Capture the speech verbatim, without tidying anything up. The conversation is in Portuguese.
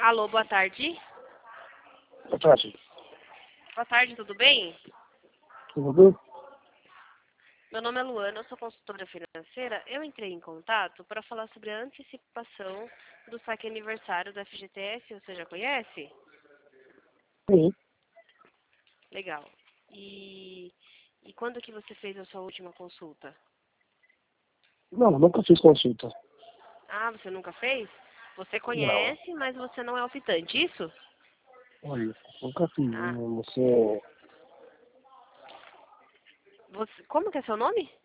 Alô, boa tarde. Boa tarde. Boa tarde, tudo bem? Tudo bem? Meu nome é Luana, eu sou consultora financeira. Eu entrei em contato para falar sobre a antecipação do saque aniversário da F G T S. Você já conhece? Sim. Legal. E, e quando que você fez a sua última consulta? Não, nunca fiz consulta. Ah, você nunca fez? Você Não. conhece, mas você não é optante, isso? Olha, nunca fiz. Ah, Não sou... você, como que é seu nome?